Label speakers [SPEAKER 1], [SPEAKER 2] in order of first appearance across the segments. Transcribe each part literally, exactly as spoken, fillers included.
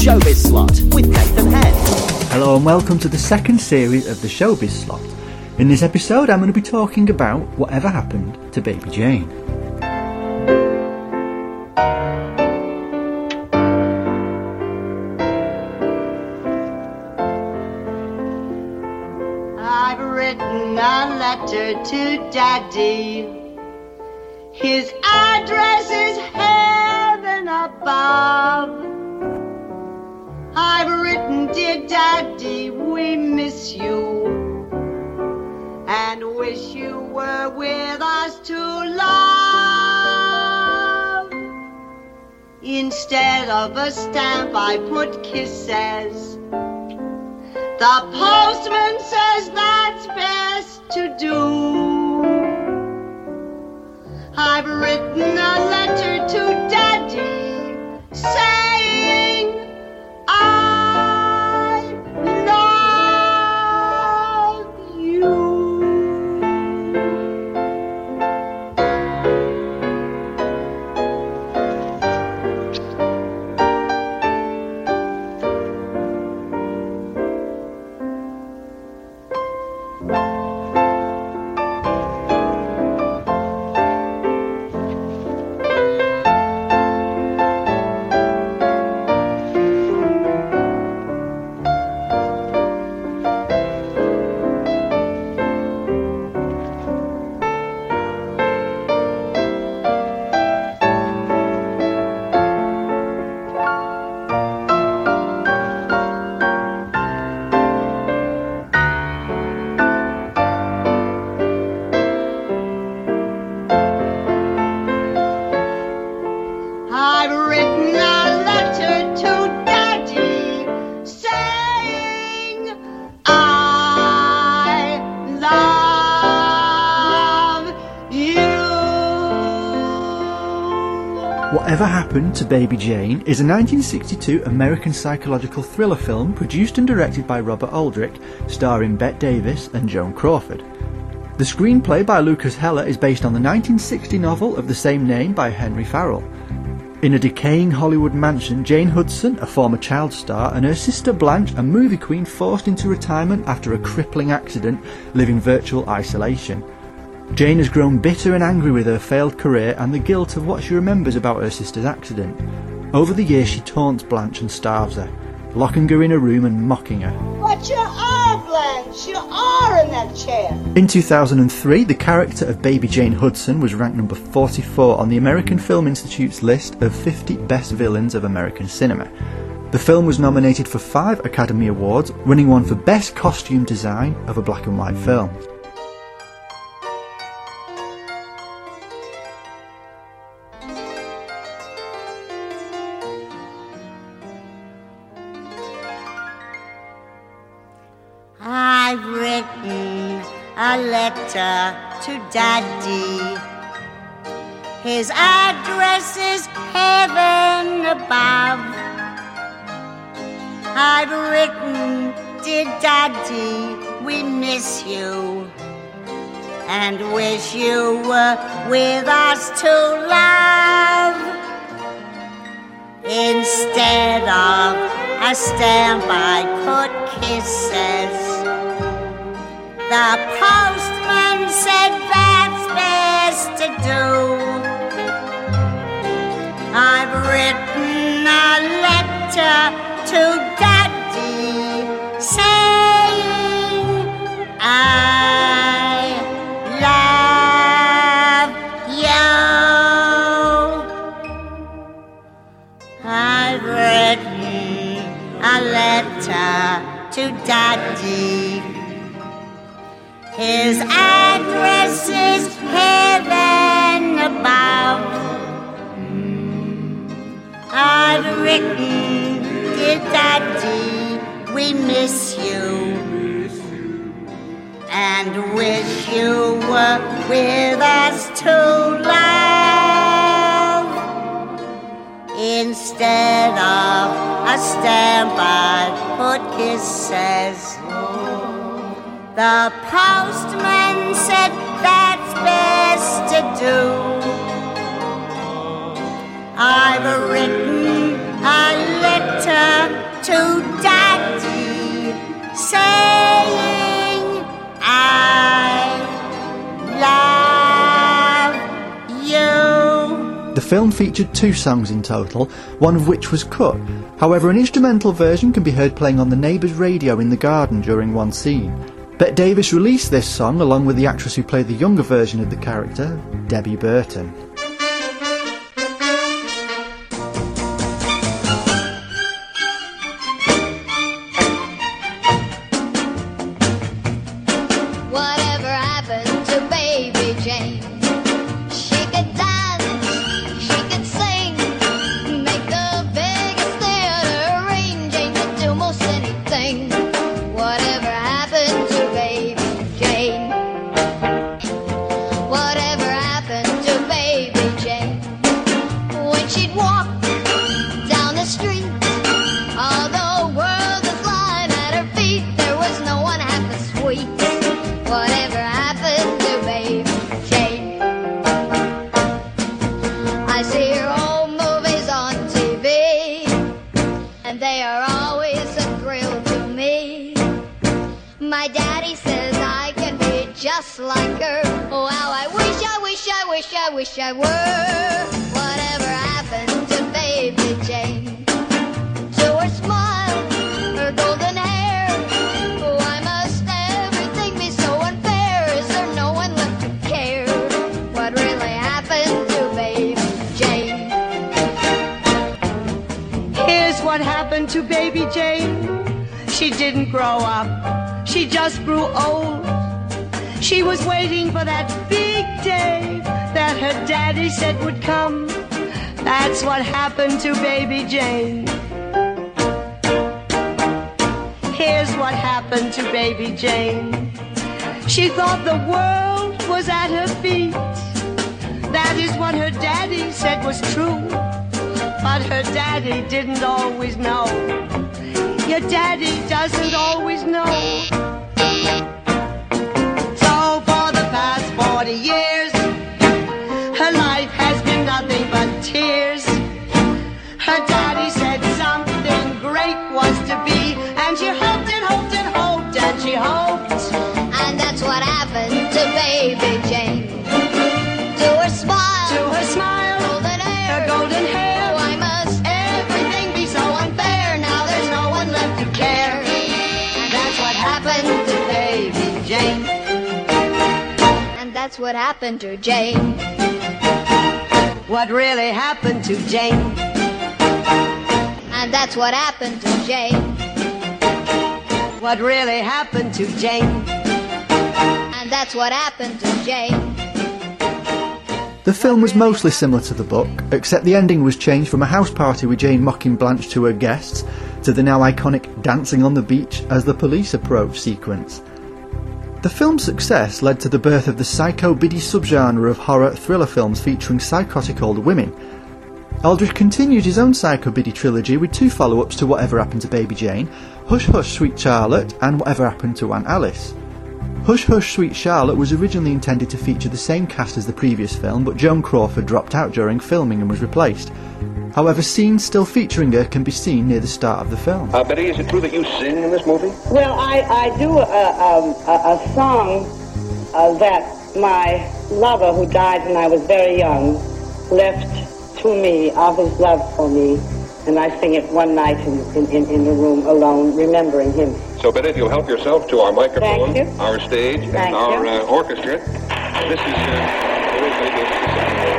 [SPEAKER 1] Showbiz Slot with Nathan Head.
[SPEAKER 2] Hello and welcome to the second series of the Showbiz Slot. In this episode I'm going to be talking about whatever happened to Baby Jane.
[SPEAKER 3] I've written a letter to Daddy. His address is heaven above. I've written, dear Daddy, we miss you and wish you were with us to love. Instead of a stamp, I put kisses. The postman says that's best to do. I've written a letter to Daddy saying I love you.
[SPEAKER 2] Whatever Happened to Baby Jane is a nineteen sixty-two American psychological thriller film produced and directed by Robert Aldrich, starring Bette Davis and Joan Crawford. The screenplay by Lucas Heller is based on the nineteen sixty novel of the same name by Henry Farrell. In a decaying Hollywood mansion, Jane Hudson, a former child star, and her sister Blanche, a movie queen forced into retirement after a crippling accident, live in virtual isolation. Jane has grown bitter and angry with her failed career and the guilt of what she remembers about her sister's accident. Over the years she taunts Blanche and starves her, locking her in a room and mocking her.
[SPEAKER 3] But you are, Blanche. You are in that chair.
[SPEAKER 2] In two thousand three, the character of Baby Jane Hudson was ranked number forty-four on the American Film Institute's list of fifty best villains of American cinema. The film was nominated for five Academy Awards, winning one for Best Costume Design of a Black and White Film.
[SPEAKER 3] I've written a letter to Daddy. His address is heaven above. I've written, dear Daddy, we miss you and wish you were with us to love. Instead of a stamp, I put kisses. The postman said that's best to do. I've written a letter to Daddy saying I love you. I've written a letter to Daddy. His address is heaven above. I've written, dear Daddy, we miss you and wish you were with us to love. Instead of a stamp, I put kisses. The postman said that's best to do. I've written a letter
[SPEAKER 4] to Daddy, saying, I love you.
[SPEAKER 2] The film featured two songs in total, one of which was cut. However, an instrumental version can be heard playing on the neighbour's radio in the garden during one scene. Bette Davis released this song along with the actress who played the younger version of the character, Debbie Burton.
[SPEAKER 5] Whatever happened to Baby Jane? She could dance, she could sing, make the biggest theater ring. Jane could do most anything. Whatever happened to Baby Jane? Whatever happened to Baby Jane? When she'd walk down the street, all the world was lying at her feet. There was no one half as sweet. Whatever happened to Baby Jane? I see her old movies on T V, and they are always a thrill to me. My daddy says I can be just like her. Oh, how I wish, I wish, I wish, I wish I were. Whatever happened to Baby Jane? To her smile, her golden hair. Why must everything be so unfair? Is there no one left to care? What really happened to Baby Jane?
[SPEAKER 3] Here's what happened to Baby Jane. She didn't grow up, she just grew old. She was waiting for that big day that her daddy said would come. That's what happened to Baby Jane. Here's what happened to Baby Jane. She thought the world was at her feet. That is what her daddy said was true. But her daddy didn't always know. Your daddy doesn't always know. So for the past forty years, her life has been nothing but tears. Her daddy said something great was to be, and she hoped and hoped and hoped and she hoped.
[SPEAKER 5] And that's what happened to Baby Jane. To her smile,
[SPEAKER 3] To her smile,
[SPEAKER 5] golden hair,
[SPEAKER 3] her golden hair.
[SPEAKER 5] Why must everything be so unfair? Now there's no one left to care. And that's what happened to Baby Jane. And that's what happened to Jane.
[SPEAKER 3] What really happened to Jane?
[SPEAKER 5] And that's what happened to Jane.
[SPEAKER 3] What really happened to Jane?
[SPEAKER 5] And that's what happened to Jane.
[SPEAKER 2] The film was mostly similar to the book, except the ending was changed from a house party with Jane mocking Blanche to her guests to the now iconic dancing on the beach as the police approach sequence. The film's success led to the birth of the psycho-biddy subgenre of horror thriller films featuring psychotic older women. Aldrich continued his own psycho-biddy trilogy with two follow-ups to Whatever Happened to Baby Jane, Hush Hush Sweet Charlotte and Whatever Happened to Aunt Alice. Hush Hush Sweet Charlotte was originally intended to feature the same cast as the previous film, but Joan Crawford dropped out during filming and was replaced. However, scenes still featuring her can be seen near the start of the film.
[SPEAKER 6] Uh, Betty, is it true that you sing in this movie?
[SPEAKER 7] Well, I, I do a, um, a, a song uh, that my lover, who died when I was very young, left to me of his love for me, and I sing it one night in, in, in, in the room alone, remembering him.
[SPEAKER 6] So, Betty, if you'll help yourself to our microphone,
[SPEAKER 7] Thank you.
[SPEAKER 6] our stage,
[SPEAKER 7] Thank
[SPEAKER 6] and our
[SPEAKER 7] you.
[SPEAKER 6] uh, orchestra, this is... Uh, Old Lady Society.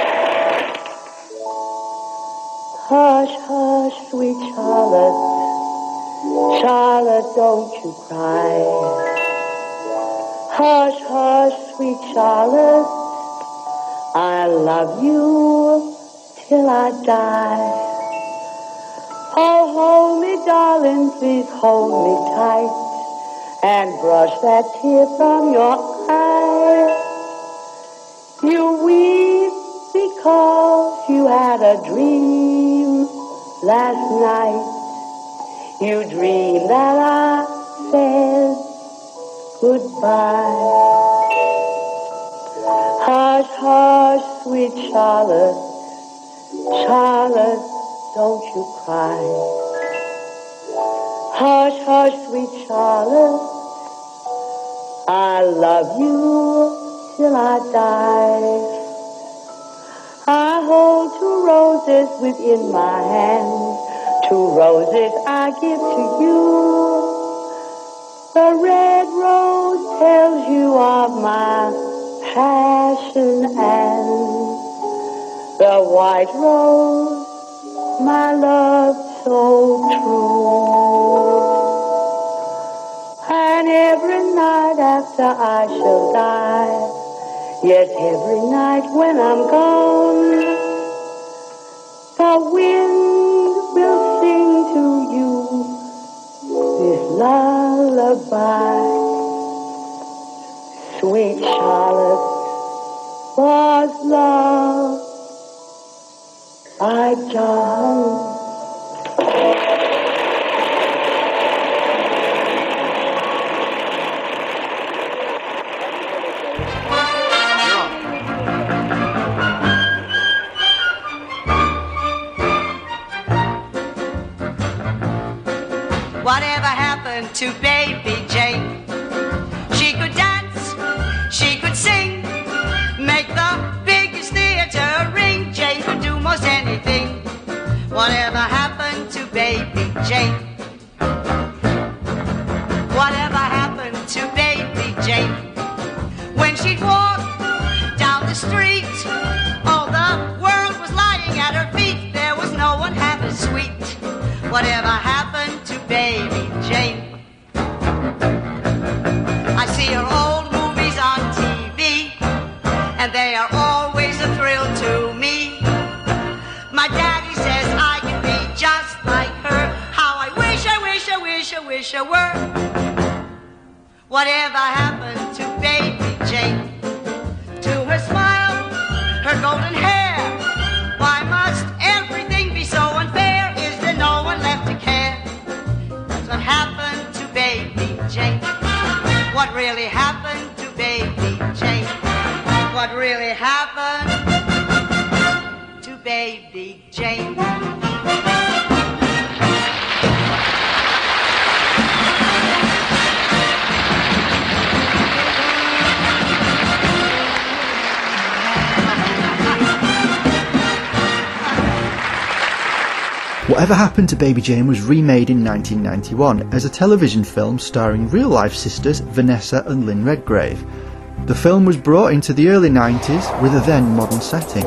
[SPEAKER 7] Hush, hush, sweet Charlotte, Charlotte, don't you cry. Hush, hush, sweet Charlotte, I love you till I die. Oh, hold me, darling, please hold me tight, and brush that tear from your eye. You weep because you had a dream last night. You dreamed that I said goodbye. Hush, hush, sweet Charlotte, Charlotte, don't you cry. Hush, hush, sweet Charlotte, I love you till I die. I hold two roses within my hands, two roses I give to you. The red rose tells you of my passion, and the white rose, my love so true. And every night after I shall die, yes, every night when I'm gone, the wind will sing to you this lullaby. Sweet Charlotte, was love by John.
[SPEAKER 3] Whatever happened to Baby Jane? She could dance, she could sing, make the biggest theater ring. Jane could do most anything. Whatever happened to Baby Jane? Whatever happened to Baby Jane? When she'd walk down the street, all the world was lying at her feet. There was no one half as sweet. Whatever happened to Baby Jane? I see her old movies on T V, and they are always a thrill to me. My daddy says I can be just like her. How I wish, I wish, I wish, I wish I were. Whatever happened to Baby Jane? To her smile, her golden hair. Why must everything be so unfair? Is there no one left to care? That's what happened to Baby Jane. What really happened to Baby Jane? What really happened to Baby Jane?
[SPEAKER 2] Whatever Happened to Baby Jane was remade in nineteen ninety-one as a television film starring real-life sisters Vanessa and Lynn Redgrave. The film was brought into the early nineties with a then modern setting.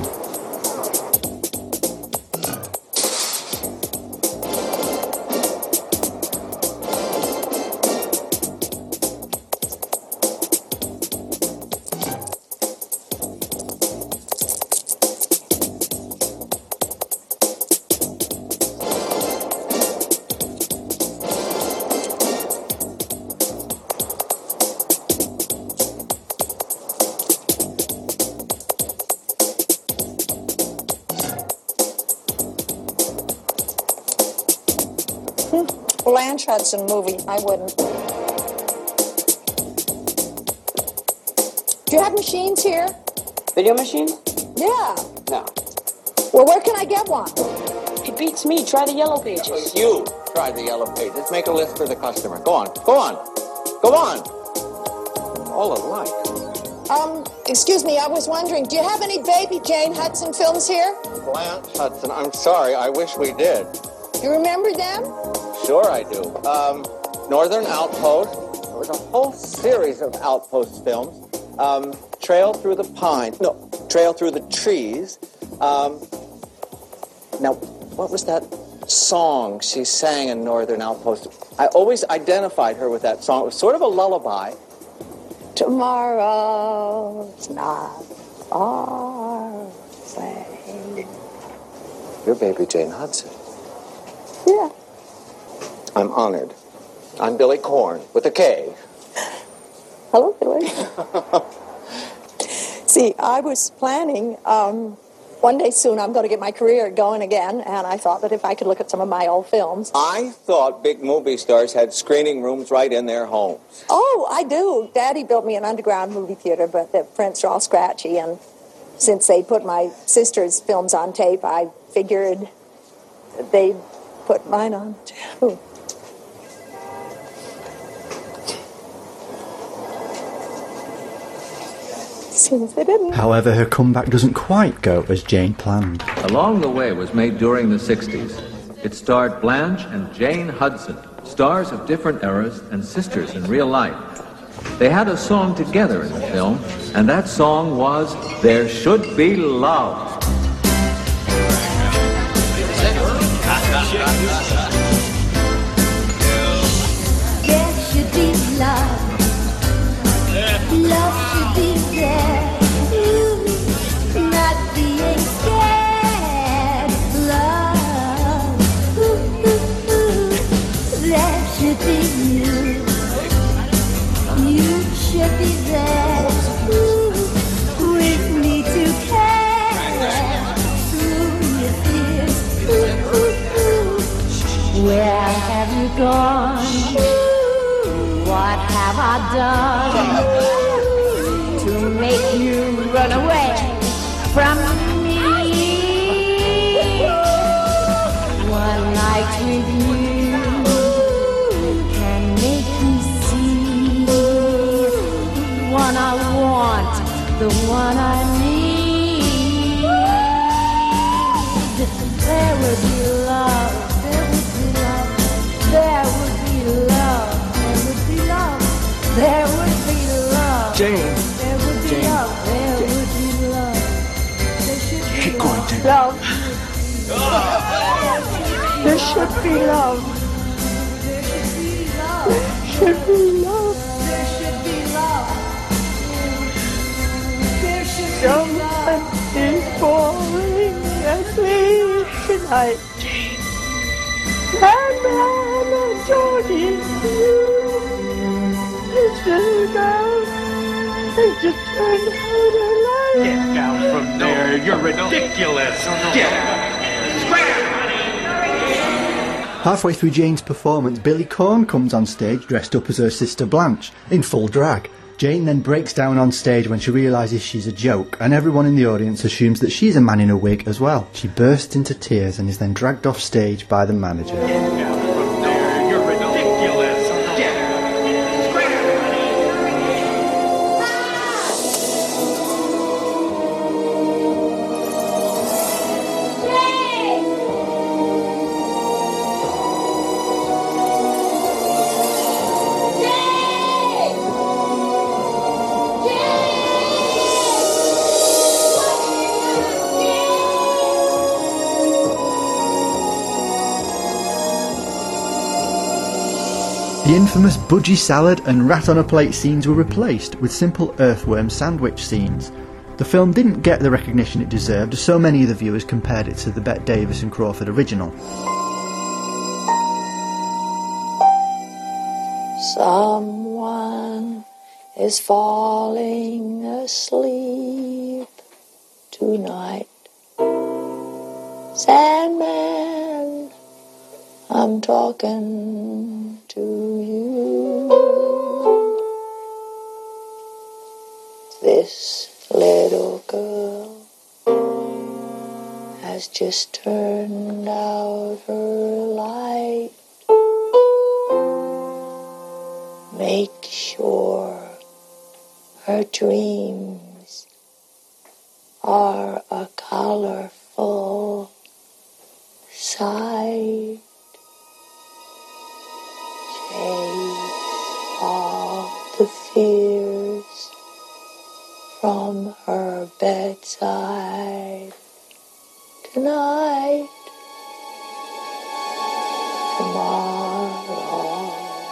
[SPEAKER 8] Blanche Hudson movie, I wouldn't. Do you have machines here?
[SPEAKER 9] Video machines?
[SPEAKER 8] Yeah.
[SPEAKER 9] No.
[SPEAKER 8] Well, where can I get one?
[SPEAKER 9] It beats me. Try the Yellow Pages.
[SPEAKER 10] You try the Yellow Pages. Make a list for the customer. Go on. Go on. Go on. All alike.
[SPEAKER 8] Um, excuse me, I was wondering, do you have any Baby Jane Hudson films here?
[SPEAKER 10] Blanche Hudson, I'm sorry. I wish we did.
[SPEAKER 8] You remember them?
[SPEAKER 10] Sure I do. Um, Northern Outpost. There was a whole series of Outpost films. Um, Trail Through the Pines. No, Trail Through the Trees. Um, now, what was that song she sang in Northern Outpost? I always identified her with that song. It was sort of a lullaby.
[SPEAKER 8] Tomorrow's not far away.
[SPEAKER 10] You're Baby Jane Hudson.
[SPEAKER 8] Yeah.
[SPEAKER 10] I'm honored. I'm Billy Korn with a K.
[SPEAKER 8] Hello, Billy. See, I was planning, um, one day soon I'm going to get my career going again, and I thought that if I could look at some of my old films.
[SPEAKER 10] I thought big movie stars had screening rooms right in their homes.
[SPEAKER 8] Oh, I do. Daddy built me an underground movie theater, but the prints are all scratchy, and since they put my sister's films on tape, I figured they'd put mine on too. Seems they didn't.
[SPEAKER 2] However, her comeback doesn't quite go as Jane planned.
[SPEAKER 11] Along the Way was made during the sixties. It starred Blanche and Jane Hudson, stars of different eras and sisters in real life. They had a song together in the film, and that song was There Should Be Love.
[SPEAKER 5] There should be love. Love should be there. Ooh, not being scared. Love. Ooh, ooh, ooh. There should be you. You should be there. Ooh, with me to care through your fears. Ooh, ooh, ooh. Where have you gone? What have I done to make you run away from me? One night with you can make me see the one I want, the one I need. There would be love, there would be love, there would be love. There would be love.
[SPEAKER 12] Jane.
[SPEAKER 5] There would be
[SPEAKER 12] Jane.
[SPEAKER 5] love. There
[SPEAKER 12] Jane.
[SPEAKER 5] would be love. There should be
[SPEAKER 12] Keep
[SPEAKER 5] love.
[SPEAKER 12] going, Jane.
[SPEAKER 5] Love. There should be love. There should be love. There should be love. There should be love. Someone is falling asleep tonight. And I'm enjoying you. It's just down. They just turned out a light.
[SPEAKER 13] Get down from there. You're ridiculous. Get out.
[SPEAKER 2] Halfway through Jane's performance, Billy Corn comes on stage dressed up as her sister Blanche, in full drag. Jane then breaks down on stage when she realises she's a joke, and everyone in the audience assumes that she's a man in a wig as well. She bursts into tears and is then dragged off stage by the manager.
[SPEAKER 13] Get down from there. You're ridiculous. Get out.
[SPEAKER 2] The infamous budgie salad and rat on a plate scenes were replaced with simple earthworm sandwich scenes. The film didn't get the recognition it deserved, as so many of the viewers compared it to the Bette Davis and Crawford original.
[SPEAKER 14] Someone is falling asleep tonight. Sandman, I'm talking to you. This little girl has just turned out her light. Make sure her dreams are a colorful sight. Chase all the fears from her bedside tonight. Tomorrow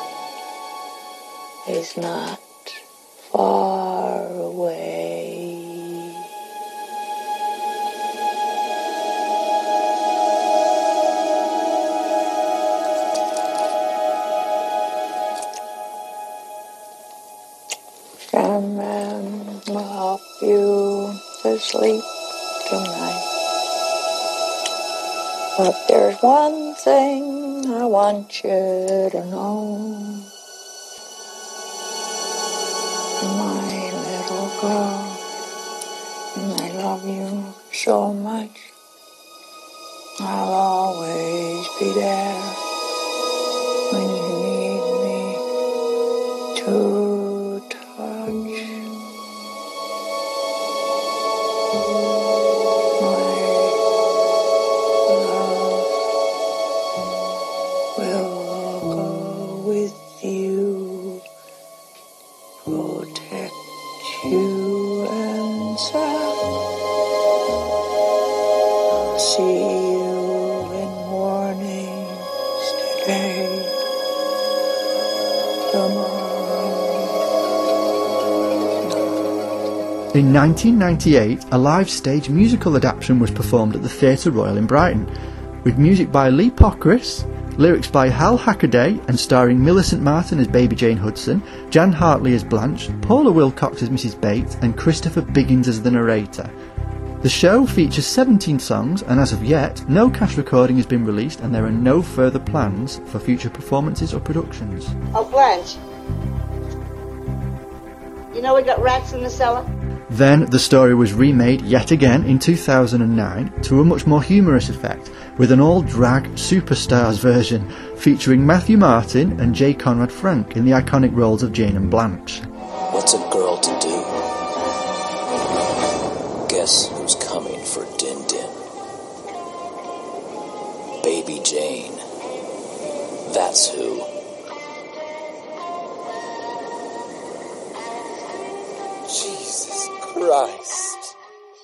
[SPEAKER 14] is not far away. Sandman will help you to sleep tonight. But there's one thing I want you to know. My little girl, I love you so much. I'll always be there when you need me to touch. see you in mornings today. Tomorrow.
[SPEAKER 2] In nineteen ninety-eight, a live stage musical adaptation was performed at the Theatre Royal in Brighton, with music by Lee Pockris, lyrics by Hal Hackaday, and starring Millicent Martin as Baby Jane Hudson, Jan Hartley as Blanche, Paula Wilcox as Missus Bates, and Christopher Biggins as the narrator. The show features seventeen songs, and as of yet, no cast recording has been released, and there are no further plans for future performances or productions.
[SPEAKER 7] Oh, Blanche. You know we got rats in the cellar?
[SPEAKER 2] Then the story was remade yet again in two thousand nine to a much more humorous effect, with an all-drag Superstars version featuring Matthew Martin and J. Conrad Frank in the iconic roles of Jane and Blanche.
[SPEAKER 12] What's a girl to do? Guess who's coming for Din Din? Baby Jane. That's who. Jesus Christ.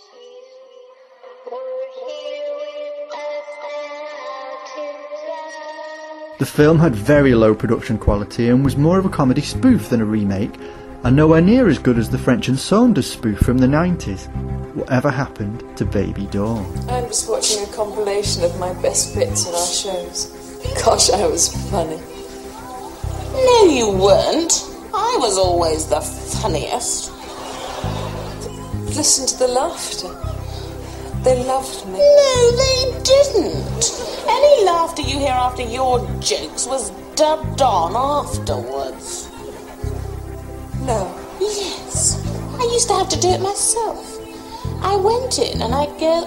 [SPEAKER 2] The film had very low production quality and was more of a comedy spoof than a remake, and nowhere near as good as the French and Saunders spoof from the nineties. Whatever happened to Baby Dawn?
[SPEAKER 14] I was watching a compilation of my best bits in our shows. Gosh, I was funny.
[SPEAKER 4] No, you weren't. I was always the funniest.
[SPEAKER 14] Listen to the laughter. They loved me.
[SPEAKER 4] No, they didn't. Any laughter you hear after your jokes was dubbed on afterwards.
[SPEAKER 14] No.
[SPEAKER 4] Yes. I used to have to do it myself. I went in and I'd go...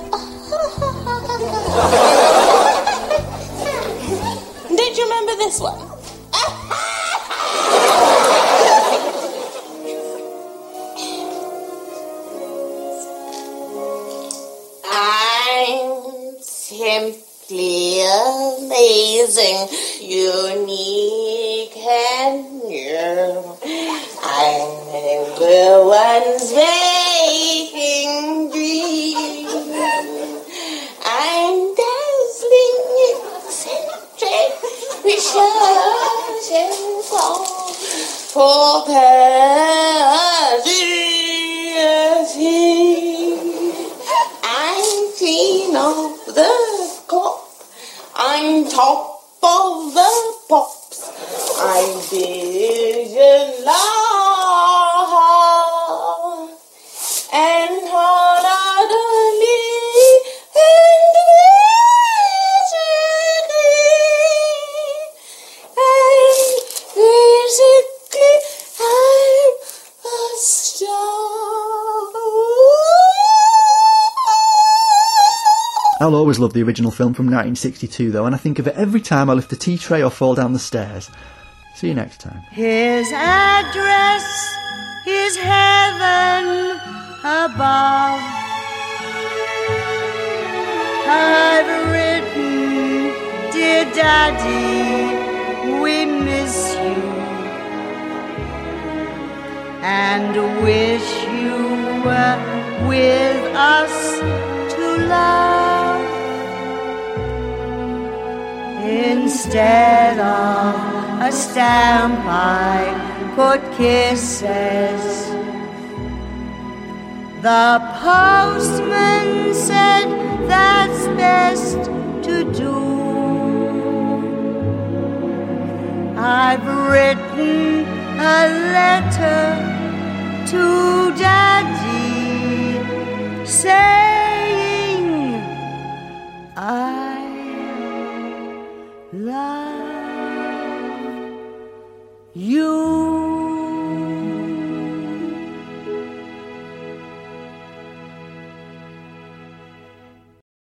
[SPEAKER 4] Don't you remember this one? I'm simply amazing, unique and new. I'm everyone's making dream. I'm dazzling, eccentric, research and song for perpetuity. I'm queen of the crop. I'm top of the pops. I'm vision love and hardly and basically I'm a star.
[SPEAKER 2] I'll always love the original film from nineteen sixty-two though, and I think of it every time I lift a tea tray or fall down the stairs. See you next time.
[SPEAKER 3] His address is heaven above. I've written, dear Daddy, we miss you and wish you were with us to love instead of a stamp I put kisses. The postman said that's best to do. I've written a letter to Daddy saying I love you.